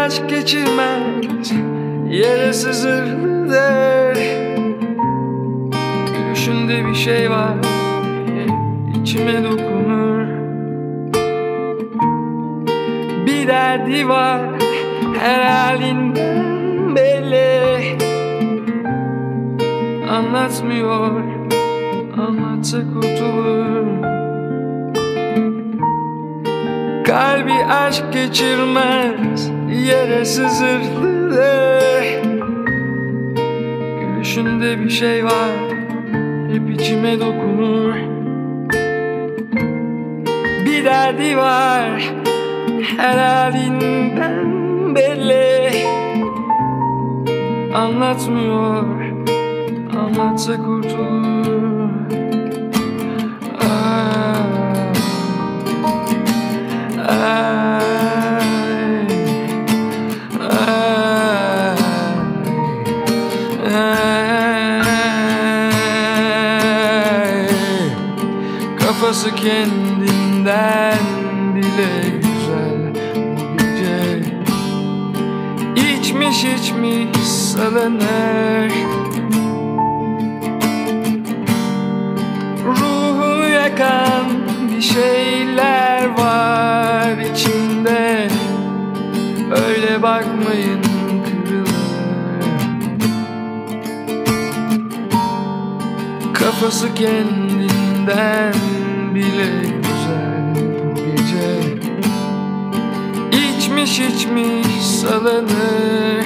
aşk geçirmez, yere sızılır. Gülüşünde bir şey var, içime dokunur. Bir derdi var, her halinden belli. Anlatmıyor, anlatsa kurtulur. Kalbi aşk geçirmez, yere sızılır. Gülüşünde bir şey var, hep içime dokunur. Bir derdi var, her halinden belli. Anlatmıyor, anlatsa kurtulur. Kafası kendinden bile güzel bu gece. İçmiş salınır. Ruhunu yakan bir şeyler var içinde. Öyle bakmayın, kırılır. Kafası kendinden bile güzel bu gece. İçmiş salınır.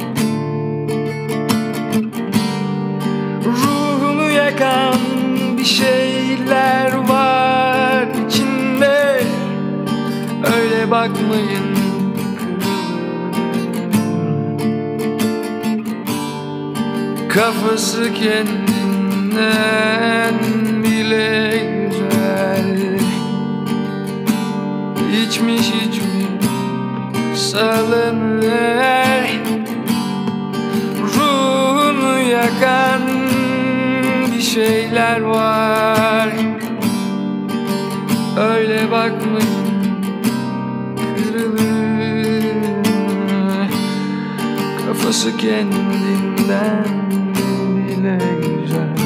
Ruhunu yakan bir şeyler var içinde. Öyle bakmayın, kafası kendinden bile güzel. İçmiş salınır. Ruhunu yakan bir şeyler var. Öyle bakmayın, kırılır. Kafası kendinden bile güzel.